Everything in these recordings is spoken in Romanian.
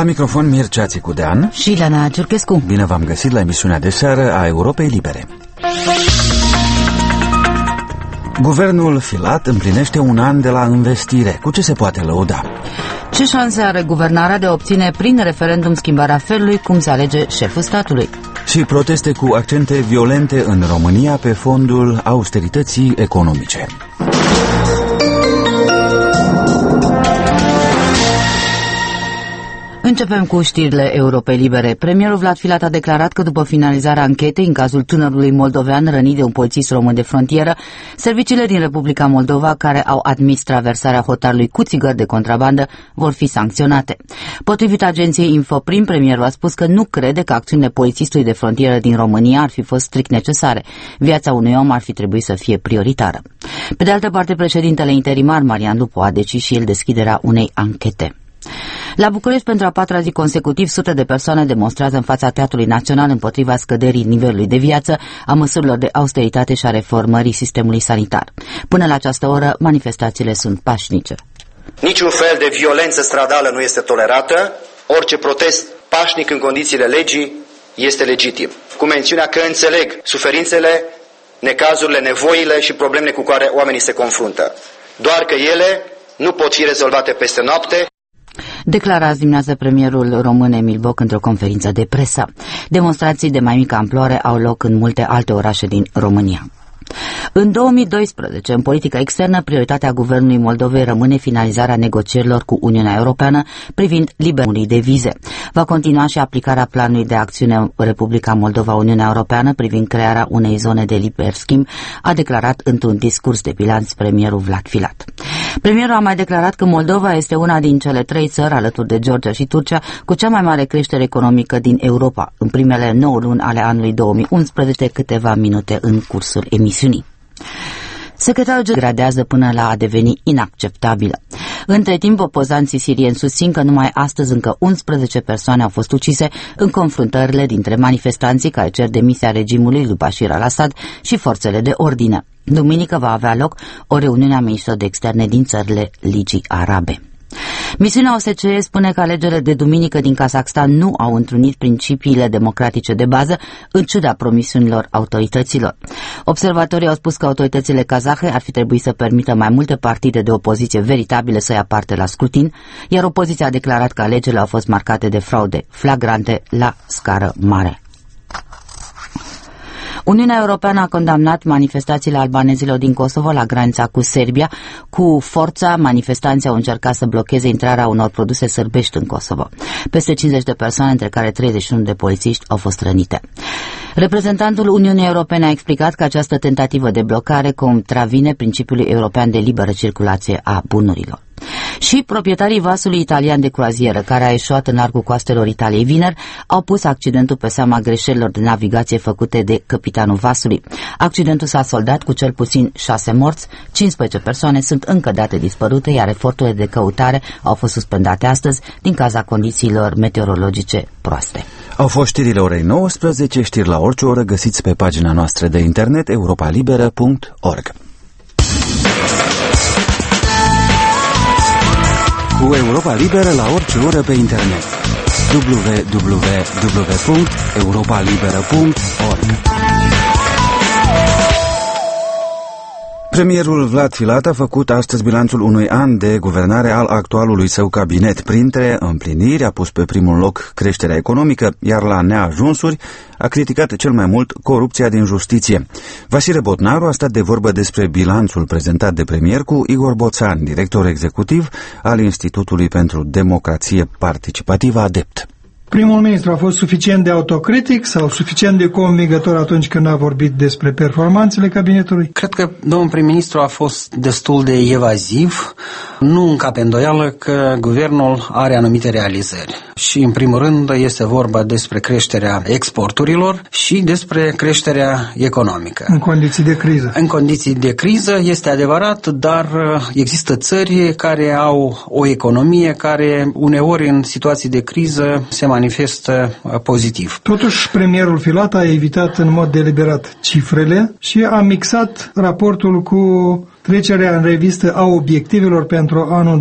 La microfon Mircea Țicudean și Ileana Ciurchescu. Bine v-am găsit la emisiunea de seară a Europei Libere. Guvernul Filat împlinește un an de la învestire. Cu ce se poate lăuda? Ce șanse are guvernarea de a obține prin referendum schimbarea felului cum se alege șeful statului? Și proteste cu accente violente în România pe fondul austerității economice. Începem cu știrile Europei Libere. Premierul Vlad Filat a declarat că după finalizarea anchetei în cazul tânărului moldovean rănit de un polițist român de frontieră, serviciile din Republica Moldova care au admis traversarea hotarului cu țigări de contrabandă vor fi sancționate. Potrivit agenției Infoprim, premierul a spus că nu crede că acțiunile polițistului de frontieră din România ar fi fost strict necesare. Viața unui om ar fi trebuit să fie prioritară. Pe de altă parte, președintele interimar Marian Lupu a decis și el deschiderea unei anchete. La București, pentru a patra zi consecutiv, sute de persoane demonstrează în fața Teatrului Național împotriva scăderii nivelului de viață, a măsurilor de austeritate și a reformării sistemului sanitar. Până la această oră, manifestațiile sunt pașnice. Niciun fel de violență stradală nu este tolerată, orice protest pașnic în condițiile legii este legitim. Cu mențiunea că înțeleg suferințele, necazurile, nevoile și problemele cu care oamenii se confruntă. Doar că ele nu pot fi rezolvate peste noapte. Declara azi dimineață premierul român Emil Boc într-o conferință de presă. Demonstrații de mai mică amploare au loc în multe alte orașe din România. În 2012, în politica externă, prioritatea guvernului Moldovei rămâne finalizarea negocierilor cu Uniunea Europeană privind liberului de vize. Va continua și aplicarea planului de acțiune Republica Moldova-Uniunea Europeană privind crearea unei zone de liber schimb, a declarat într-un discurs de bilanț premierul Vlad Filat. Premierul a mai declarat că Moldova este una din cele 3 țări, alături de Georgia și Turcia, cu cea mai mare creștere economică din Europa, în primele 9 luni ale anului 2011, câteva minute în cursul emisiunii. Secretarul gradează până la a deveni inacceptabilă. Între timp, opozanții sirieni susțin că numai astăzi încă 11 persoane au fost ucise în confruntările dintre manifestanții care cer demisia regimului lui Bashir al-Assad și forțele de ordine. Duminică va avea loc o reuniune a ministrilor de externe din țările Ligii Arabe. Misiunea OSCE spune că alegerile de duminică din Kazakhstan nu au întrunit principiile democratice de bază, în ciuda promisiunilor autorităților. Observatorii au spus că autoritățile kazahe ar fi trebuit să permită mai multe partide de opoziție veritabile să ia parte la scrutin, iar opoziția a declarat că alegerile au fost marcate de fraude flagrante la scară mare. Uniunea Europeană a condamnat manifestațiile albanezilor din Kosovo la granița cu Serbia. Cu forța, manifestanții au încercat să blocheze intrarea unor produse sârbești în Kosovo. Peste 50 de persoane, între care 31 de polițiști, au fost rănite. Reprezentantul Uniunii Europene a explicat că această tentativă de blocare contravine principiului european de liberă circulație a bunurilor. Și proprietarii vasului italian de croazieră, care a eșuat în largul coastelor Italiei vineri, au pus accidentul pe seama greșelilor de navigație făcute de capitanul vasului. Accidentul s-a soldat cu cel puțin 6 morți, 15 persoane sunt încă date dispărute, iar eforturile de căutare au fost suspendate astăzi din cauza condițiilor meteorologice proaste. Au fost știrile orei 19, știri la orice oră găsiți pe pagina noastră de internet europalibera.org. Cu Europa Liberă la orice oră pe internet. www.europalibera.org. Premierul Vlad Filat a făcut astăzi bilanțul unui an de guvernare al actualului său cabinet. Printre împliniri a pus pe primul loc creșterea economică, iar la neajunsuri a criticat cel mai mult corupția din justiție. Vasile Botnaru a stat de vorbă despre bilanțul prezentat de premier cu Igor Boțan, director executiv al Institutului pentru Democrație Participativă ADEPT. Primul ministru a fost suficient de autocritic sau suficient de convingător atunci când a vorbit despre performanțele cabinetului? Cred că domnul prim-ministru a fost destul de evaziv. Nu încape îndoială că guvernul are anumite realizări. Și, în primul rând, este vorba despre creșterea exporturilor și despre creșterea economică. În condiții de criză. În condiții de criză, este adevărat, dar există țări care au o economie care uneori în situații de criză se manifestă pozitiv. Totuși, premierul Filat a evitat în mod deliberat cifrele și a mixat raportul cu trecerea în revistă a obiectivelor pentru anul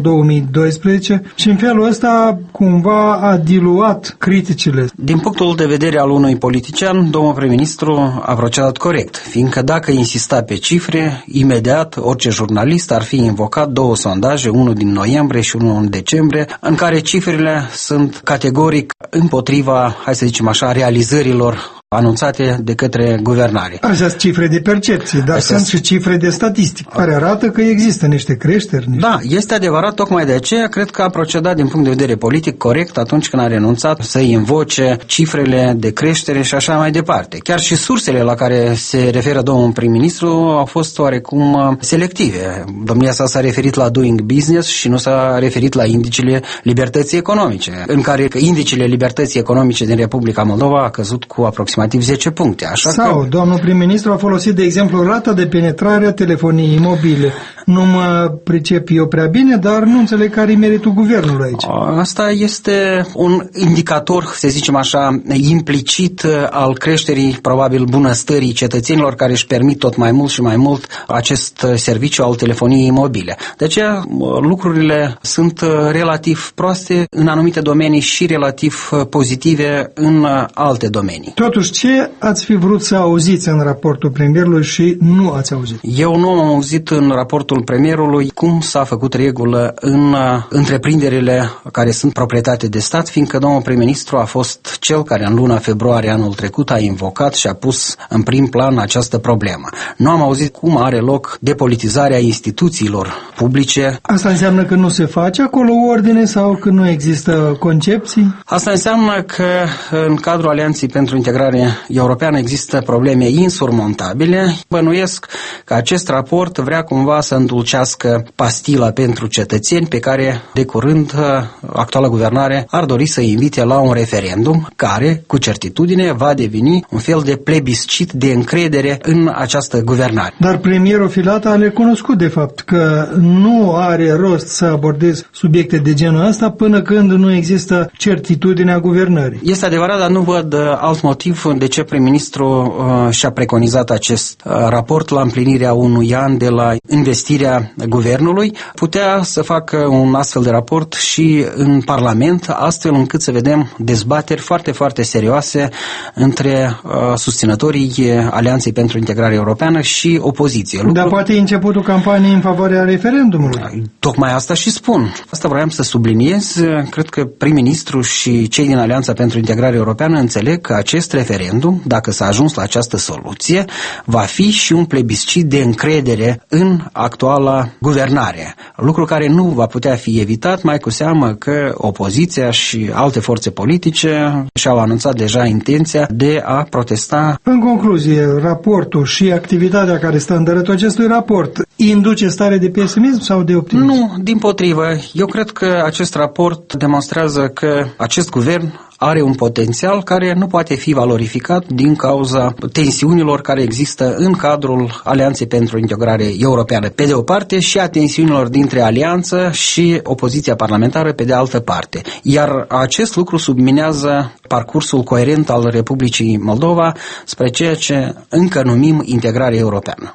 2012 și în felul ăsta cumva a diluat criticile. Din punctul de vedere al unui politician, domnul prim-ministru a procedat corect, fiindcă dacă insista pe cifre, imediat orice jurnalist ar fi invocat două sondaje, unul din noiembrie și unul în decembrie, în care cifrele sunt categoric împotriva, hai să zicem așa, realizărilor anunțate de către guvernare. Astea sunt cifre de percepție, dar sunt și cifre de statistică, care arată că există niște creșteri. Da, este adevărat, tocmai de aceea cred că a procedat din punct de vedere politic corect atunci când a renunțat să invoce cifrele de creștere și așa mai departe. Chiar și sursele la care se referă domnul prim-ministru au fost oarecum selective. Domnia sa s-a referit la Doing Business și nu s-a referit la indicele libertății economice, în care indicele libertății economice din Republica Moldova a căzut cu aproximativ 10 puncte. Sau domnul prim-ministru a folosit, de exemplu, rata de penetrare a telefoniei mobile. Nu mă pricep eu prea bine, dar nu înțeleg care e meritul guvernului aici. Asta este un indicator, să zicem așa, implicit al creșterii, probabil, bunăstării cetățenilor care își permit tot mai mult și mai mult acest serviciu al telefoniei mobile. De aceea, lucrurile sunt relativ proaste în anumite domenii și relativ pozitive în alte domenii. Totuși, ce ați fi vrut să auziți în raportul premierului și nu ați auzit? Eu nu am auzit în raportul premierului cum s-a făcut regulă în întreprinderile care sunt proprietate de stat, fiindcă domnul prim-ministru a fost cel care în luna februarie anul trecut a invocat și a pus în prim plan această problemă. Nu am auzit cum are loc depolitizarea instituțiilor publice. Asta înseamnă că nu se face acolo ordine sau că nu există concepții? Asta înseamnă că în cadrul Alianței pentru Integrare Europeană există probleme insurmontabile. Bănuiesc că acest raport vrea cumva să îndulcească pastila pentru cetățeni pe care de curând actuala guvernare ar dori să invite la un referendum care, cu certitudine, va deveni un fel de plebiscit de încredere în această guvernare. Dar premierul Filat a recunoscut de fapt că nu are rost să abordezi subiecte de genul ăsta până când nu există certitudinea guvernării. Este adevărat, dar nu văd alt motiv de ce prim-ministru și-a preconizat acest raport la împlinirea unui an de la investirea guvernului. Putea să facă un astfel de raport și în Parlament, astfel încât să vedem dezbateri foarte, foarte serioase între susținătorii Alianței pentru Integrare Europeană și opoziție. Dar poate e începutul campaniei în favoarea referendumului. Tocmai asta și spun. Asta vreau să subliniez. Cred că prim-ministru și cei din Alianța pentru Integrare Europeană înțeleg că acest referendum, dacă s-a ajuns la această soluție, va fi și un plebiscit de încredere în actuala guvernare. Lucru care nu va putea fi evitat, mai cu seamă că opoziția și alte forțe politice și-au anunțat deja intenția de a protesta. În concluzie, raportul și activitatea care stă în dărătul acestui raport induce stare de pesimism sau de optimism? Nu, dimpotrivă. Eu cred că acest raport demonstrează că acest guvern are un potențial care nu poate fi valorificat din cauza tensiunilor care există în cadrul Alianței pentru Integrare Europeană, pe de o parte, și a tensiunilor dintre Alianță și opoziția parlamentară, pe de altă parte. Iar acest lucru subminează parcursul coerent al Republicii Moldova spre ceea ce încă numim integrare europeană.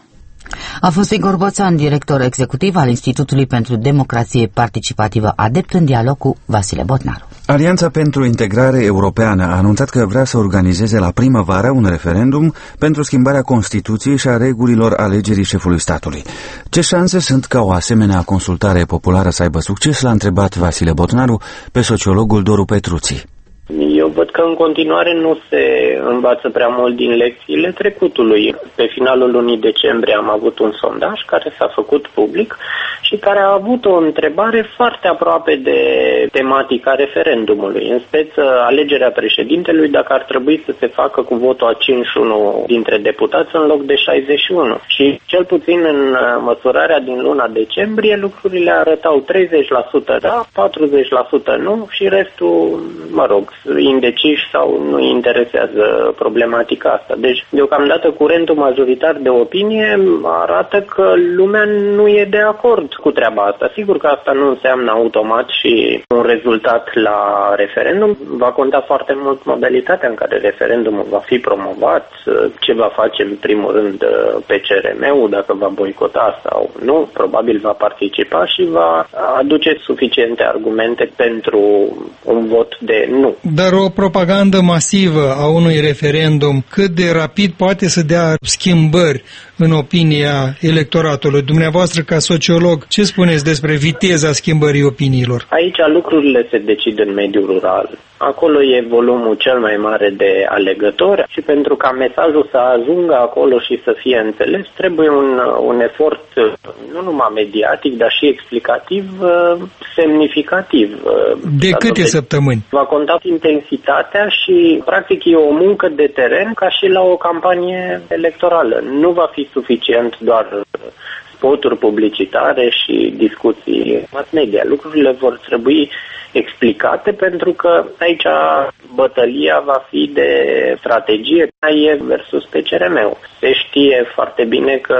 A fost Igor Boțan, director executiv al Institutului pentru Democrație Participativă ADEPT, în dialog cu Vasile Botnaru. Alianța pentru Integrare Europeană a anunțat că vrea să organizeze la primăvară un referendum pentru schimbarea Constituției și a regulilor alegerii șefului statului. Ce șanse sunt ca o asemenea consultare populară să aibă succes, l-a întrebat Vasile Botnaru pe sociologul Doru Petruții. Eu văd că în continuare nu se învață prea mult din lecțiile trecutului. Pe finalul lunii decembrie am avut un sondaj care s-a făcut public și care a avut o întrebare foarte aproape de tematica referendumului. În speță, alegerea președintelui, dacă ar trebui să se facă cu votul a 51 dintre deputați în loc de 61. Și cel puțin în măsurarea din luna decembrie, lucrurile arătau 30% da, 40% nu și restul, mă rog, indeciși sau nu interesează problematica asta. Deci, deocamdată, curentul majoritar de opinie arată că lumea nu e de acord cu treaba asta. Sigur că asta nu înseamnă automat și un rezultat la referendum. Va conta foarte mult modalitatea în care referendumul va fi promovat, ce va face în primul rând PCRM-ul, dacă va boicota sau nu, probabil va participa și va aduce suficiente argumente pentru un vot de nu. Dar o propagandă masivă a unui referendum, cât de rapid poate să dea schimbări în opinia electoratului? Dumneavoastră, ca sociolog, ce spuneți despre viteza schimbării opiniilor? Aici lucrurile se decid în mediul rural. Acolo e volumul cel mai mare de alegători și pentru ca mesajul să ajungă acolo și să fie înțeles, trebuie un efort nu numai mediatic, dar și explicativ semnificativ. De câte săptămâni? Va conta intensitatea și practic e o muncă de teren ca și la o campanie electorală. Nu va fi suficient doar spoturi publicitare și discuții mass media. Lucrurile vor trebui explicate pentru că aici bătălia va fi de strategie versus PCRM-ul. Se știe foarte bine că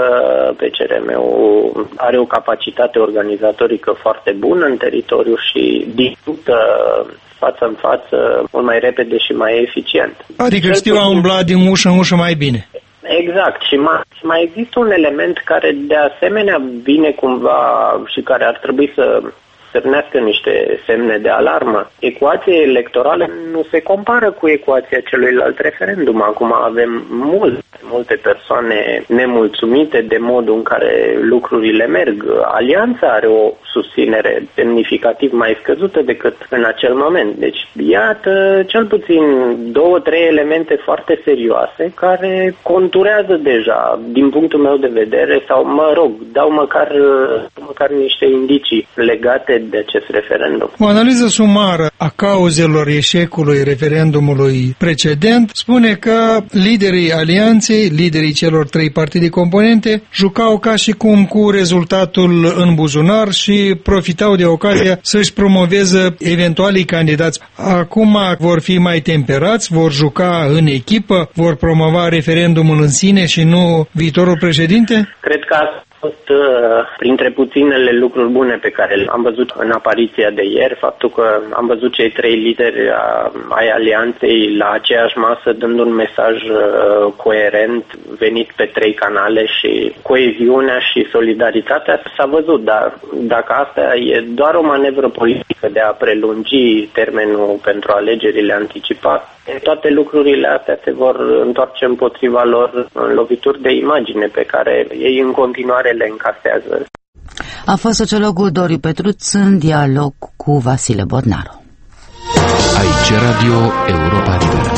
PCRM-ul are o capacitate organizatorică foarte bună în teritoriu și discută față în față mult mai repede și mai eficient. Adică știu a umbla din ușă în ușă mai bine. Exact. Și mai există un element care de asemenea vine cumva și care ar trebui să stârnească niște semne de alarmă. Ecuația electorală nu se compară cu ecuația celuilalt referendum. Acum avem multe persoane nemulțumite de modul în care lucrurile merg. Alianța are o susținere semnificativ mai scăzută decât în acel moment. Deci, iată, cel puțin 2-3 elemente foarte serioase care conturează deja, din punctul meu de vedere, sau, dau măcar niște indicii legate de acest referendum. O analiză sumară a cauzelor eșecului referendumului precedent spune că liderii alianței, liderii celor 3 partide componente, jucau ca și cum cu rezultatul în buzunar și profitau de ocazia să-și promoveze eventualii candidați. Acum vor fi mai temperați, vor juca în echipă, vor promova referendumul în sine și nu viitorul președinte? Cred că a fost printre puținele lucruri bune pe care am văzut în apariția de ieri, faptul că am văzut cei 3 lideri ai alianței la aceeași masă dând un mesaj coerent, venit pe 3 canale și coeziunea și solidaritatea s-a văzut, dar dacă asta e doar o manevră politică de a prelungi termenul pentru alegerile anticipate, toate lucrurile astea se vor întoarce împotriva lor în lovituri de imagine pe care ei în continuare le încasează. A fost sociologul Doriu Petruț în dialog cu Vasile Bornaru. Aici Radio Europa Liberă.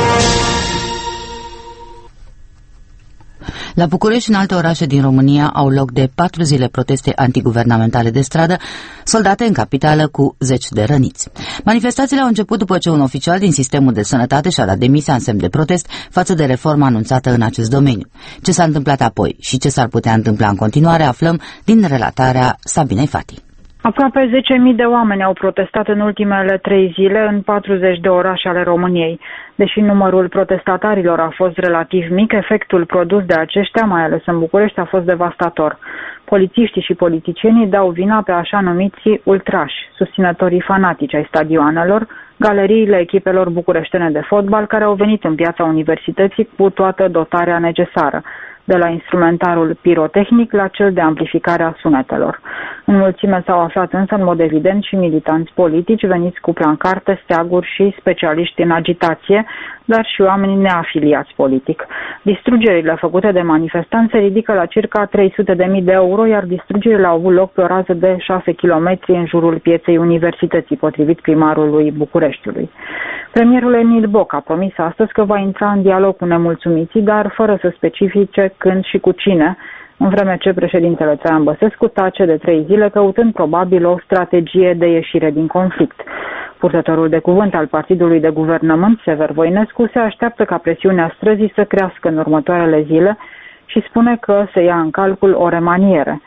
La București și în alte orașe din România au loc de 4 zile proteste antiguvernamentale de stradă, soldate în capitală cu 10 de răniți. Manifestațiile au început după ce un oficial din sistemul de sănătate și-a dat demisia în semn de protest față de reforma anunțată în acest domeniu. Ce s-a întâmplat apoi și ce s-ar putea întâmpla în continuare aflăm din relatarea Sabinei Fati. Aproape 10.000 de oameni au protestat în ultimele 3 zile în 40 de orașe ale României. Deși numărul protestatarilor a fost relativ mic, efectul produs de aceștia, mai ales în București, a fost devastator. Polițiștii și politicienii dau vina pe așa numiții ultrași, susținătorii fanatici ai stadioanelor, galeriile echipelor bucureștene de fotbal care au venit în piața Universității cu toată dotarea necesară, de la instrumentarul pirotehnic la cel de amplificare a sunetelor. În mulțime s-au aflat însă în mod evident și militanți politici veniți cu plancarte, steaguri și specialiști în agitație, dar și oameni neafiliați politic. Distrugerile făcute de manifestanți se ridică la circa 300.000 de euro, iar distrugerile au avut loc pe o rază de 6 km în jurul pieței Universității, potrivit primarului Bucureștiului. Premierul Emil Boc a promis astăzi că va intra în dialog cu nemulțumiții, dar fără să specifice când și cu cine, în vreme ce președintele Traian Băsescu tace de 3 zile căutând probabil o strategie de ieșire din conflict. Purtătorul de cuvânt al partidului de guvernământ, Sever Voinescu, se așteaptă ca presiunea străzii să crească în următoarele zile și spune că se ia în calcul o remaniere.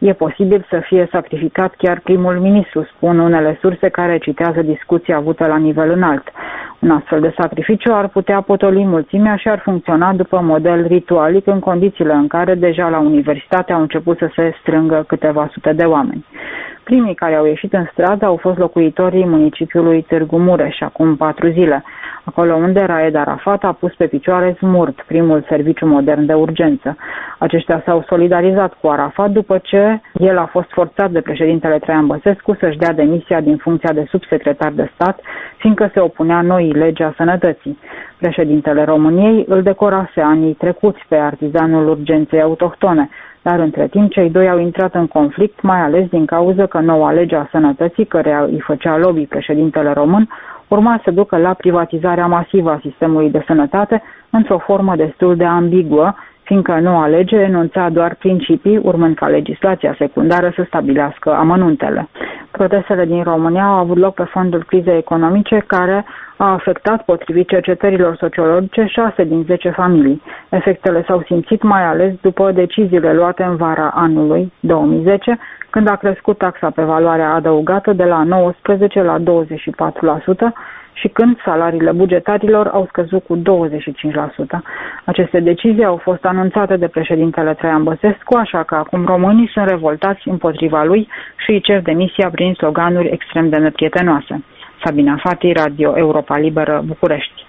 E posibil să fie sacrificat chiar primul ministru, spun unele surse care citează discuții avute la nivel înalt. Un astfel de sacrificiu ar putea potoli mulțimea și ar funcționa după model ritualic în condițiile în care deja la universitate au început să se strângă câteva sute de oameni. Primii care au ieșit în stradă au fost locuitorii municipiului Târgu Mureș, acum 4 zile, acolo unde Raed Arafat a pus pe picioare SMURD, primul serviciu modern de urgență. Aceștia s-au solidarizat cu Arafat după ce el a fost forțat de președintele Traian Băsescu să-și dea demisia din funcția de subsecretar de stat, fiindcă se opunea noii legi a sănătății. Președintele României îl decorase anii trecuți pe artizanul urgenței autohtone, dar între timp cei doi au intrat în conflict, mai ales din cauză că noua lege a sănătății, căreia îi făcea lobby președintele român, urma să ducă la privatizarea masivă a sistemului de sănătate într-o formă destul de ambiguă, fiindcă noua lege enunța doar principii, urmând ca legislația secundară să stabilească amănuntele. Protestele din România au avut loc pe fondul crizei economice, care a afectat, potrivit cercetărilor sociologice, 6 din 10 familii. Efectele s-au simțit mai ales după deciziile luate în vara anului 2010, când a crescut taxa pe valoarea adăugată de la 19 la 24% și când salariile bugetarilor au scăzut cu 25%. Aceste decizii au fost anunțate de președintele Traian Băsescu, așa că acum românii sunt revoltați împotriva lui și îi cer demisia prin sloganuri extrem de neprietenoase. Sabina Fati, Radio Europa Liberă, București.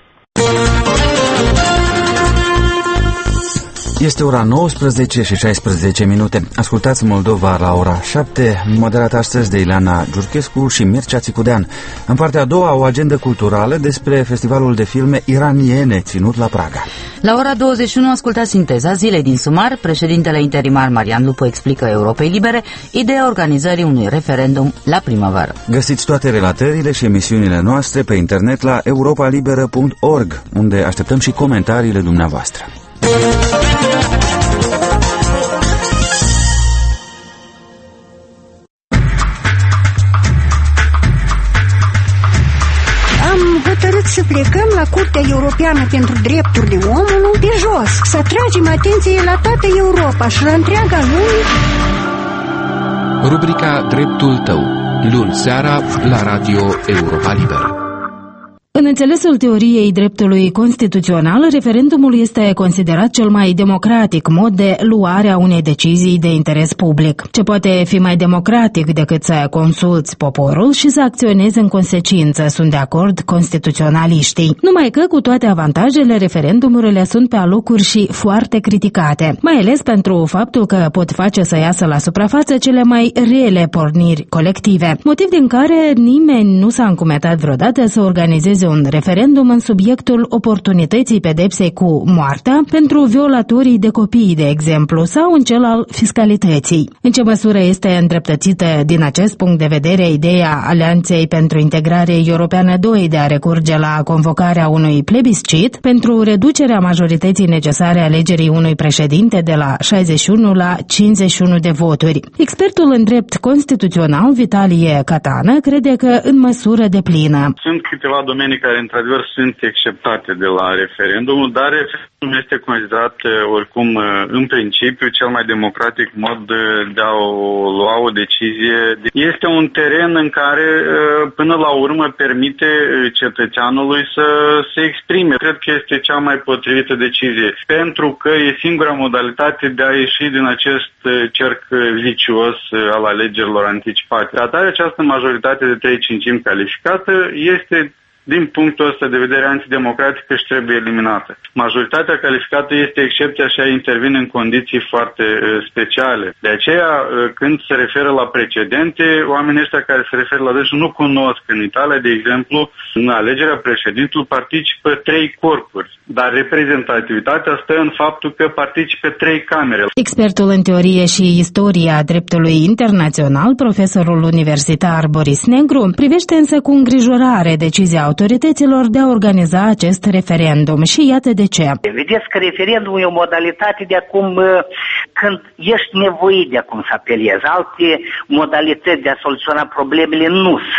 Este ora 19 și 16 minute. Ascultați Moldova la ora 7, moderat astăzi de Ileana Giurchescu și Mircea Țicudean. În partea a doua, o agendă culturală despre festivalul de filme iraniene ținut la Praga. La ora 21 ascultați sinteza zilei din Sumar. Președintele interimar Marian Lupu explică Europei Libere ideea organizării unui referendum la primăvară. Găsiți toate relatările și emisiunile noastre pe internet la europalibera.org, unde așteptăm și comentariile dumneavoastră. Să plecăm la Curtea Europeană pentru Drepturile Omului de jos, să atragem atenție la toată Europa și la întreaga lume. Rubrica Dreptul tău, luni seara la Radio Europa Liberă. În înțelesul teoriei dreptului constituțional, referendumul este considerat cel mai democratic mod de luare a unei decizii de interes public. Ce poate fi mai democratic decât să consulți poporul și să acționezi în consecință, sunt de acord constituționaliștii. Numai că, cu toate avantajele, referendumurile sunt pe alocuri și foarte criticate, mai ales pentru faptul că pot face să iasă la suprafață cele mai reele porniri colective, motiv din care nimeni nu s-a încumetat vreodată să organizeze un referendum în subiectul oportunității pedepsei cu moartea pentru violatorii de copii, de exemplu, sau în cel al fiscalității. În ce măsură este îndreptățită din acest punct de vedere ideea Alianței pentru Integrare Europeană 2 de a recurge la convocarea unui plebiscit pentru reducerea majorității necesare alegerii unui președinte de la 61 la 51 de voturi? Expertul în drept constituțional, Vitalie Catană, crede că în măsură deplină. Sunt câteva domenii care într-adevăr sunt exceptate de la referendumul, dar referendumul este considerat oricum în principiu cel mai democratic mod de a lua o decizie. Este un teren în care până la urmă permite cetățeanului să se exprime. Cred că este cea mai potrivită decizie, pentru că e singura modalitate de a ieși din acest cerc vicios al alegerilor anticipate. Atare această majoritate de 3/5 calificată este, din punctul ăsta de vedere, antidemocratică și trebuie eliminată. Majoritatea calificată este excepția și intervine în condiții foarte speciale. De aceea, când se referă la precedente, oamenii ăștia care se referă la dânsul nu cunosc. În Italia, de exemplu, în alegerea președintelui participă 3 corpuri, dar reprezentativitatea stă în faptul că participă 3 camere. Expertul în teorie și istoria dreptului internațional, profesorul universitar Boris Negru, privește însă cu îngrijorare decizia autorităților de a organiza acest referendum și iată de ce. Vedeți că referendumul e o modalitate de acum, când ești nevoit de acum să apelezi. Alte modalități de a soluționa problemele nu sunt.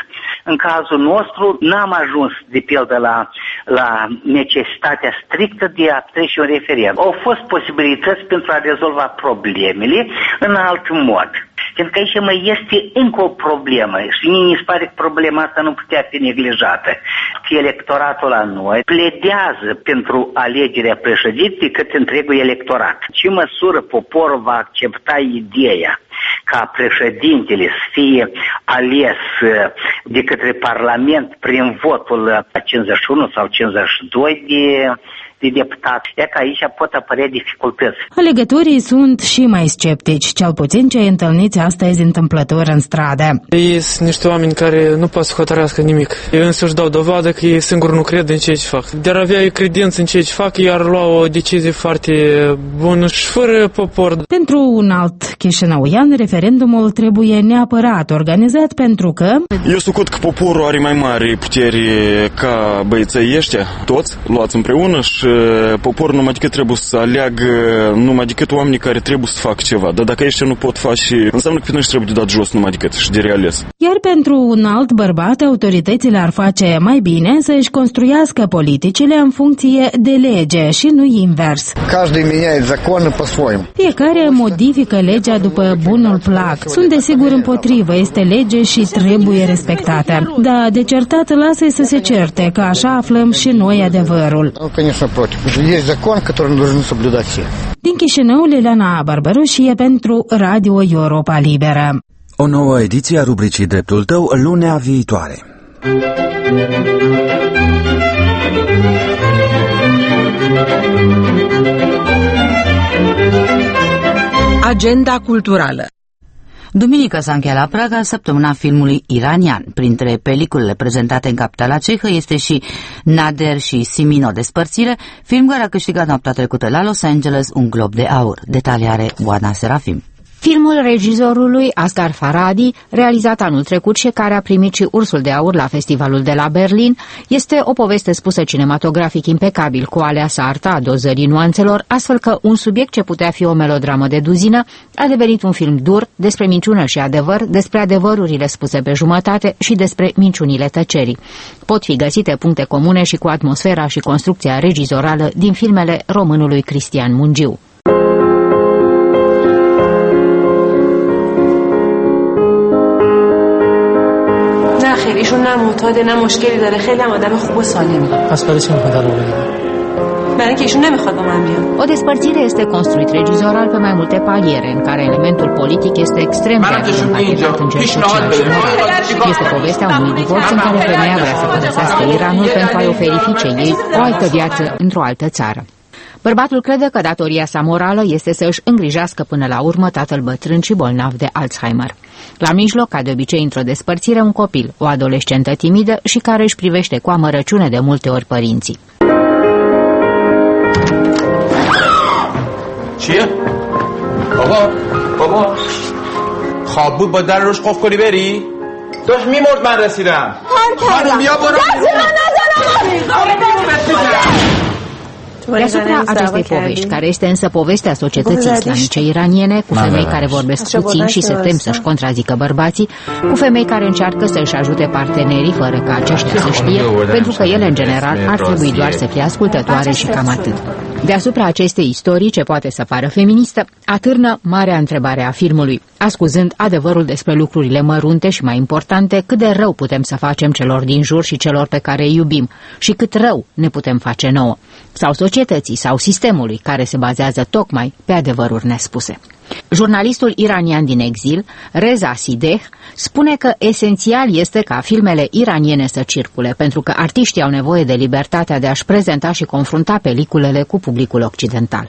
În cazul nostru n-am ajuns de pildă la necesitatea strictă de a trece un referendum. Au fost posibilități pentru a rezolva problemele în alt mod. Pentru că aici mai este încă o problemă și mie mi se pare că problema asta nu putea fi neglijată. Electoratul la noi pledează pentru alegerea președintelui cât întregul electorat. Ce măsură poporul va accepta ideea ca președintele să fie ales de către Parlament prin votul 51 sau 52 de deputați. E că aici pot apărea dificultăți. Alegătorii sunt și mai sceptici, cel puțin cei întâlniți astăzi întâmplător în stradă. Ei sunt niște oameni care nu pot să hotărească nimic. Ei însuși dau dovadă că ei singuri nu cred în ceea ce fac. Dar avea credință în ceea ce fac, iar lua o decizie foarte bună și fără popor. Pentru un alt chișinăuian, referendumul trebuie neapărat organizat pentru că... Eu sucot că poporul are mai mari puteri ca băieții ăștia, toți luați împreună și poporul numai decât trebuie să aleagă numai decât oamenii care trebuie să facă ceva. Dar dacă ăștia nu pot face, înseamnă că pe noi trebuie de dat jos numai decât și de reales. Iar pentru un alt bărbat, autoritățile ar face mai bine să își construiască politicile în funcție de lege și nu invers. Fiecare modifică legea după bunul plac. Sunt desigur împotrivă, este lege și trebuie respectată. Dar de certat lasă-i să se certe, că așa aflăm și noi adevărul. Din Chișinău, Liliana Barbaroșie pentru Radio Europa Liberă. O nouă ediție a rubricii Dreptul Tău lunea viitoare. Agenda culturală. Duminică s-a încheiat la Praga săptămâna filmului iranian. Printre peliculele prezentate în capitala cehă este și Nader și Simino Despărțire, film care a câștigat noaptea trecută la Los Angeles un Glob de Aur. Detalii are Oana Serafim. Filmul regizorului Asghar Farhadi, realizat anul trecut și care a primit și Ursul de Aur la festivalul de la Berlin, este o poveste spusă cinematografic impecabil, cu aleasă arta a dozării nuanțelor, astfel că un subiect ce putea fi o melodramă de duzină a devenit un film dur despre minciună și adevăr, despre adevărurile spuse pe jumătate și despre minciunile tăcerii. Pot fi găsite puncte comune și cu atmosfera și construcția regizorală din filmele românului Cristian Mungiu. ایشون نه معتاده نه مشکلی داره خیلی هم آدم خوب و سالمی. پس برای چی میخواد الان بگیره؟ برای اینکه ایشون نمیخواد با من بیاد. O despărțire este construit regizoral pe mai multe paliere, în care elementul politic este extrem de empatetizat în cercul social. Este povestea unui divorț în care femeia vrea să părăsească Iranul pentru a-i oferi fiicei ei o altă viață într-o altă țară. Bărbatul crede că datoria sa morală este să își îngrijească până la urmă tatăl bătrân și bolnav de Alzheimer. La mijloc, ca de obicei într-o despărțire, un copil, o adolescentă timidă și care își privește cu amărăciune de multe ori părinții. چیه؟ بابا خواب بود با در روش قفل کنی بری؟ داشت میمرد من رسیدم خانم بیا برو Deasupra acestei povești, care este însă povestea societății islamice iraniene, cu femei care vorbesc puțin și se tem să-și contrazică bărbații, cu femei care încearcă să-și ajute partenerii fără ca aceștia să știe, pentru că ele, în general, ar trebui doar să fie ascultătoare și cam atât. Deasupra acestei istorii, ce poate să pară feministă, atârnă marea întrebare a filmului, ascuzând adevărul despre lucrurile mărunte și mai importante, cât de rău putem să facem celor din jur și celor pe care îi iubim și cât rău ne putem face nouă, sau societății sau sistemului care se bazează tocmai pe adevăruri nespuse. Jurnalistul iranian din exil, Reza Sideh, spune că esențial este ca filmele iraniene să circule, pentru că artiștii au nevoie de libertatea de a-și prezenta și confrunta peliculele cu publicul occidental.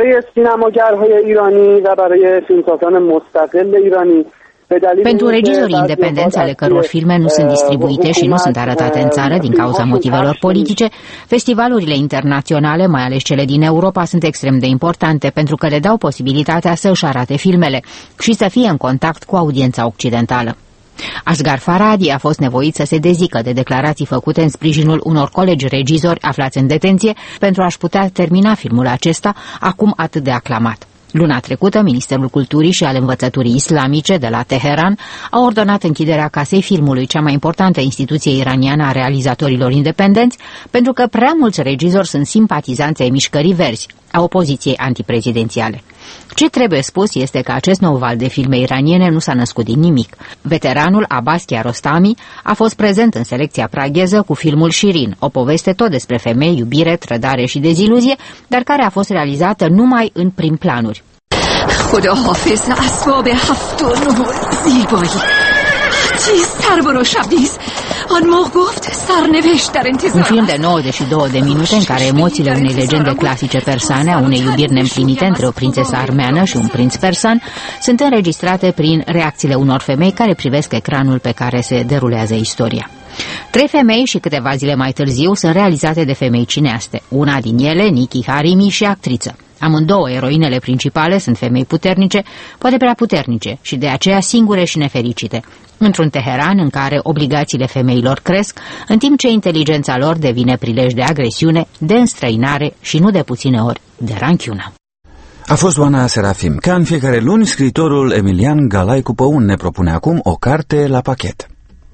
Pentru regizorii independenți ale căror filme nu sunt distribuite și nu sunt arătate în țară din cauza motivelor politice, festivalurile internaționale, mai ales cele din Europa, sunt extrem de importante pentru că le dau posibilitatea să își arate filmele și să fie în contact cu audiența occidentală. Asghar Farhadi a fost nevoit să se dezică de declarații făcute în sprijinul unor colegi regizori aflați în detenție pentru a-și putea termina filmul acesta, acum atât de aclamat. Luna trecută, Ministerul Culturii și al Învățăturii Islamice de la Teheran a ordonat închiderea Casei Filmului, cea mai importantă instituție iraniană a realizatorilor independenți, pentru că prea mulți regizori sunt simpatizanți ai mișcării verzi, a opoziției antiprezidențiale. Ce trebuie spus este că acest nou val de filme iraniene nu s-a născut din nimic. Veteranul Abbas Kiarostami a fost prezent în selecția pragheză cu filmul Shirin, o poveste tot despre femei, iubire, trădare și deziluzie, dar care a fost realizată numai în prim planuri. خداحافظ اسباب هفت و نه زیبایی چیز سربرو شبدیز آن موقع گفت سرنوشت در انتظار. Un film de 92 de minute în care emoțiile unei legende clasice persane a unei iubiri neîmplinite între o prințesă armeană și un prinț persan sunt înregistrate prin reacțiile unor femei care privesc ecranul pe care se derulează istoria. 3 femei și câteva zile mai târziu sunt realizate de femei cineaste. Una din ele, Nikki Harimi, și actriță. Amândouă eroinele principale sunt femei puternice, poate prea puternice și de aceea singure și nefericite, într-un Teheran în care obligațiile femeilor cresc, în timp ce inteligența lor devine prilej de agresiune, de înstrăinare și nu de puține ori de ranchiună. A fost Oana Serafim. Ca în fiecare luni, scriitorul Emilian Galaicu Păun ne propune acum o carte la pachet.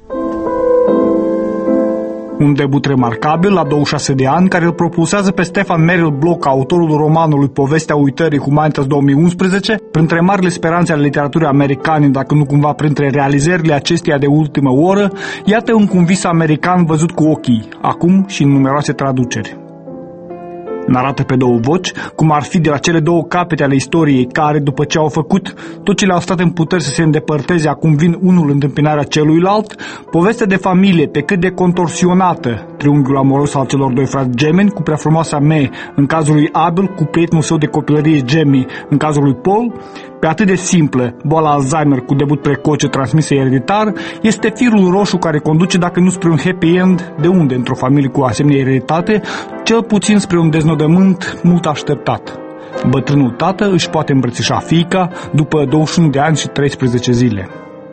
Un debut remarcabil la 26 de ani, care îl propulsează pe Stefan Merrill Bloch, autorul romanului Povestea uitării Humanitas 2011, printre marile speranțe ale literaturii americane, dacă nu cumva printre realizările acesteia de ultimă oră, iată un convis american văzut cu ochii, acum și în numeroase traduceri. Narată pe 2 voci, cum ar fi de la cele 2 capete ale istoriei care, după ce au făcut tot ce le-au stat în puteri să se îndepărteze, acum vin unul în întâmpinarea celuilalt, povestea de familie, pe cât de contorsionată, triunghiul amoros al celor 2 frați gemeni, cu prea frumoasa May, în cazul lui Abel, cu prietenul său de copilărie Jamie, în cazul lui Paul, pe atât de simplă, boala Alzheimer cu debut precoce transmisă ereditar, este firul roșu care conduce, dacă nu spre un happy end, de unde, într-o familie cu asemenea ereditate, cel puțin spre un deznodământ mult așteptat. Bătrânul tată își poate îmbrățișa fiica după 21 de ani și 13 zile.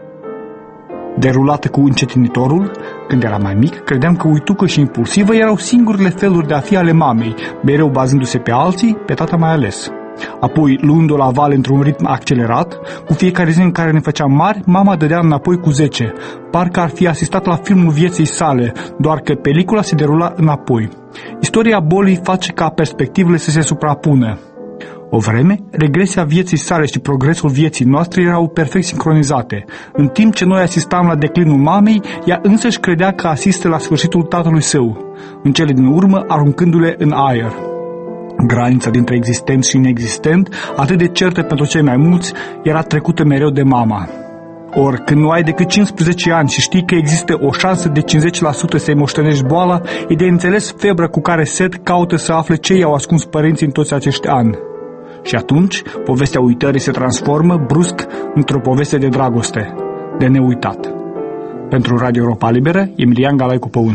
Derulată cu încetinitorul, când era mai mic, credeam că uitucă și impulsivă erau singurele feluri de a fi ale mamei, mereu bazându-se pe alții, pe tata mai ales. Apoi, luând-o la vale într-un ritm accelerat, cu fiecare zi în care ne făceam mari, mama dădea înapoi cu 10. Parcă ar fi asistat la filmul vieții sale, doar că pelicula se derula înapoi. Istoria bolii face ca perspectivele să se suprapună. O vreme, regresia vieții sale și progresul vieții noastre erau perfect sincronizate. În timp ce noi asistam la declinul mamei, ea însăși credea că asistă la sfârșitul tatălui său, în cele din urmă aruncându-le în aer. Granița dintre existent și inexistent, atât de certă pentru cei mai mulți, era trecută mereu de mama. Ori, când nu ai decât 15 ani și știi că există o șansă de 50% să-i moștenești boala, e de înțeles febra cu care Seth caută să afle ce i-au ascuns părinții în toți acești ani. Și atunci, povestea uitării se transformă, brusc, într-o poveste de dragoste, de neuitat. Pentru Radio Europa Liberă, Emilian Galaicu Păun.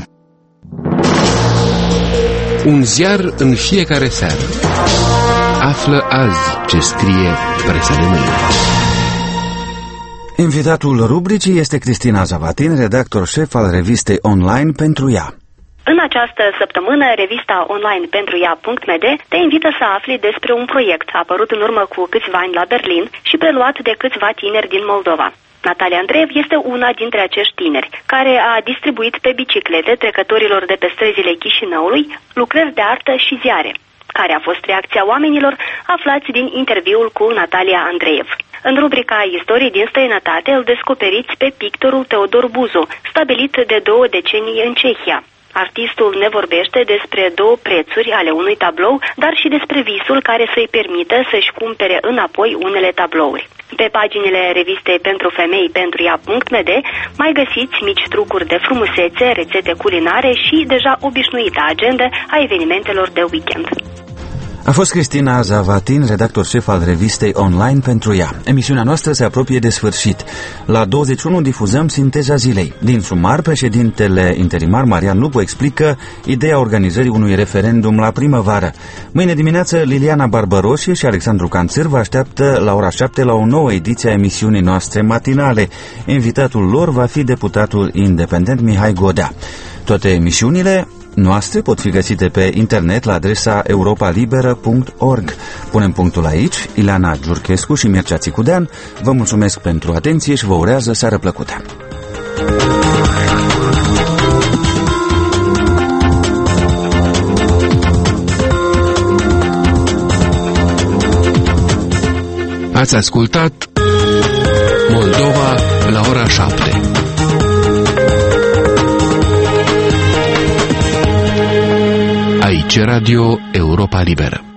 Un ziar în fiecare seară. Află azi ce scrie presa de mâine. Invitatul rubricii este Cristina Zavatin, redactor șef al revistei online Pentru ea. În această săptămână, revista online Pentru ea.md te invită să afli despre un proiect apărut în urmă cu câțiva ani la Berlin și preluat de câțiva tineri din Moldova. Natalia Andreev este una dintre acești tineri, care a distribuit pe biciclete trecătorilor de pe străzile Chișinăului lucrări de artă și ziare. Care a fost reacția oamenilor, aflați din interviul cu Natalia Andreev. În rubrica Istorii din străinătate îl descoperiți pe pictorul Teodor Buzu, stabilit de 2 decenii în Cehia. Artistul ne vorbește despre 2 prețuri ale unui tablou, dar și despre visul care să-i permită să-și cumpere înapoi unele tablouri. Pe paginile revistei Pentru femei Pentru ea.md mai găsiți mici trucuri de frumusețe, rețete culinare și deja obișnuita agenda a evenimentelor de weekend. A fost Cristina Zavatin, redactor șef al revistei online Pentru ea. Emisiunea noastră se apropie de sfârșit. La 21 difuzăm Sinteza zilei. Din Sumar, președintele interimar Marian Lupu explică ideea organizării unui referendum la primăvară. Mâine dimineață, Liliana Barbăroșie și Alexandru Canțâr vă așteaptă la ora 7 la o nouă ediție a emisiunii noastre matinale. Invitatul lor va fi deputatul independent Mihai Godea. Toate emisiunile noastre pot fi găsite pe internet la adresa europalibera.org. Punem punctul aici. Ileana Giurchescu și Mircea Țicudean vă mulțumesc pentru atenție și vă urează seară plăcută. Ați ascultat Moldova la ora 7. Aici Radio Europa Liberă.